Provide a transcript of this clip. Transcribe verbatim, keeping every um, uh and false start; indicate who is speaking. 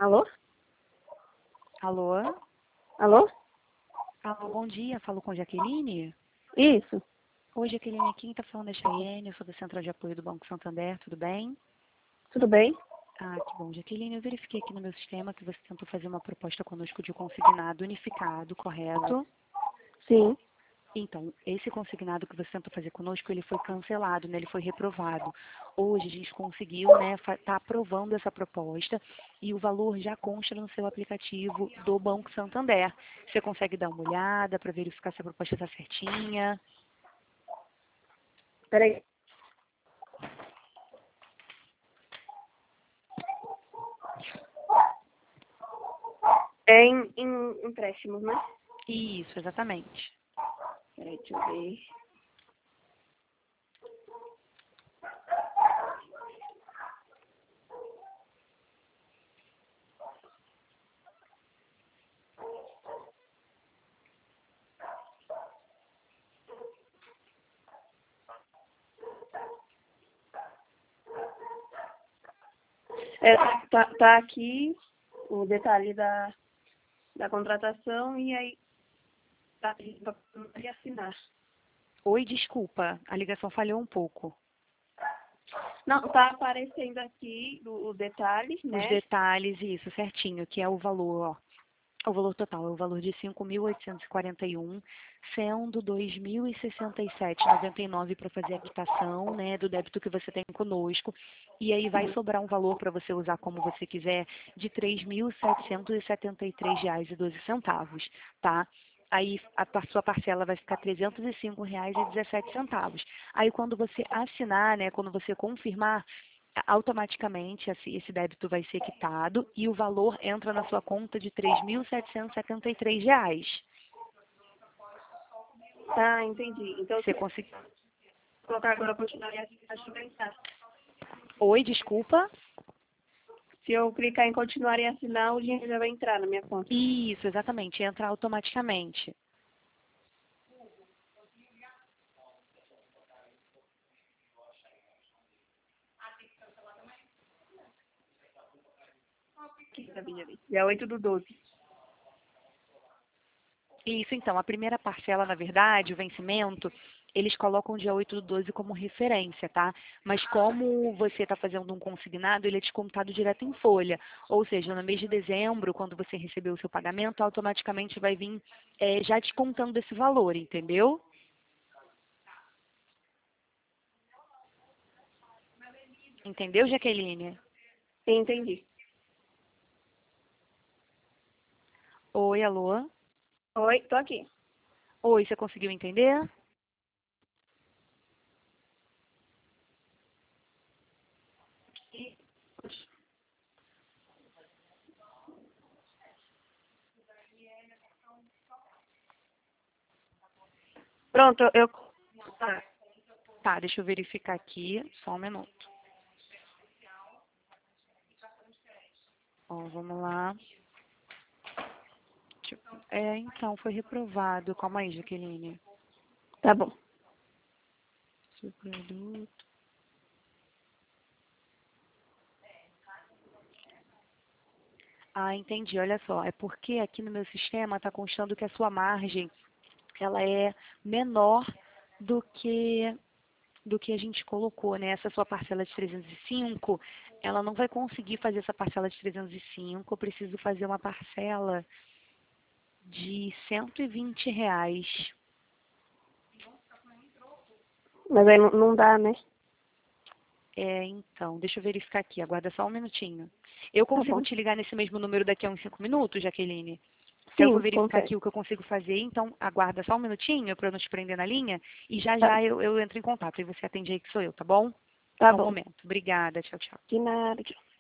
Speaker 1: Alô?
Speaker 2: Alô?
Speaker 1: Alô?
Speaker 2: Alô, bom dia. Falo com Jaqueline.
Speaker 1: Isso.
Speaker 2: Oi, Jaqueline, aqui quem tá falando é Chayenne, eu sou da Central de Apoio do Banco Santander, tudo bem?
Speaker 1: Tudo bem?
Speaker 2: Ah, que bom. Jaqueline, eu verifiquei aqui no meu sistema que você tentou fazer uma proposta conosco de consignado unificado, correto?
Speaker 1: Sim.
Speaker 2: Então, esse consignado que você tentou fazer conosco, ele foi cancelado, né? Ele foi reprovado. Hoje a gente conseguiu, né, tá aprovando essa proposta e o valor já consta no seu aplicativo do Banco Santander. Você consegue dar uma olhada para verificar se a proposta está certinha?
Speaker 1: Peraí. É em, em empréstimos, né?
Speaker 2: Isso, exatamente.
Speaker 1: Peraí, deixa eu ver. É, tá, tá aqui o detalhe da, da contratação e aí tá pedindo para assinar.
Speaker 2: Oi, desculpa, a ligação falhou um pouco.
Speaker 1: Não, tá aparecendo aqui o, o detalhe,
Speaker 2: Os
Speaker 1: né?
Speaker 2: detalhes, isso, certinho, que é o valor, ó. O valor total é o valor de cinco mil oitocentos e quarenta e um, sendo dois mil e sessenta e sete reais e noventa e nove para fazer a quitação, né, do débito que você tem conosco. E aí vai sobrar um valor para você usar como você quiser de três mil setecentos e setenta e três reais e doze centavos, tá? Aí a pa- sua parcela vai ficar trezentos e cinco reais e dezessete centavos. Aí quando você assinar, né, quando você confirmar, automaticamente esse esse débito vai ser quitado e o valor entra na sua conta de três mil setecentos e setenta e três reais.
Speaker 1: Tá, entendi. Então,
Speaker 2: Você
Speaker 1: se eu
Speaker 2: conseguiu?
Speaker 1: colocar agora continuar e assinar, deixa eu pensar.
Speaker 2: Oi, desculpa.
Speaker 1: Se eu clicar em continuar e assinar, o dinheiro já vai entrar na minha conta.
Speaker 2: Isso, exatamente, entra automaticamente.
Speaker 1: Aqui, sabia ali. Dia oito do doze.
Speaker 2: Isso, então, a primeira parcela, na verdade, o vencimento, eles colocam o dia oito do doze como referência, tá? Mas como você está fazendo um consignado, ele é descontado direto em folha. Ou seja, no mês de dezembro, quando você receber o seu pagamento, automaticamente vai vir é, já descontando esse valor, entendeu? Entendeu, Jaqueline?
Speaker 1: Entendi.
Speaker 2: Oi, alô?
Speaker 1: Oi, tô aqui.
Speaker 2: Oi, você conseguiu entender?
Speaker 1: Pronto, eu... Ah,
Speaker 2: Tá, deixa eu verificar aqui, só um minuto. Ó, vamos lá. Deixa eu- É, então, foi reprovado. Calma aí, Jaqueline.
Speaker 1: tá bom.
Speaker 2: Seu produto. Ah, entendi. Olha só, é porque aqui no meu sistema está constando que a sua margem ela é menor do que do que a gente colocou, né? Essa sua parcela de trezentos e cinco, ela não vai conseguir fazer essa parcela de trezentos e cinco. Eu preciso fazer uma parcela de cento e vinte reais.
Speaker 1: Mas aí não, não dá, né?
Speaker 2: É, então, deixa eu verificar aqui. Aguarda só um minutinho. Eu
Speaker 1: Tá
Speaker 2: consigo
Speaker 1: bom.
Speaker 2: te ligar nesse mesmo número daqui a uns cinco minutos, Jaqueline? Que eu vou
Speaker 1: Sim,
Speaker 2: verificar
Speaker 1: consegue.
Speaker 2: aqui o que eu consigo fazer, então aguarda só um minutinho para eu não te prender na linha e já
Speaker 1: Tá,
Speaker 2: já eu, eu entro em contato e você atende aí que sou eu, tá bom?
Speaker 1: tá
Speaker 2: Só um
Speaker 1: bom.
Speaker 2: momento. Obrigada, tchau, tchau.
Speaker 1: De nada. Tchau.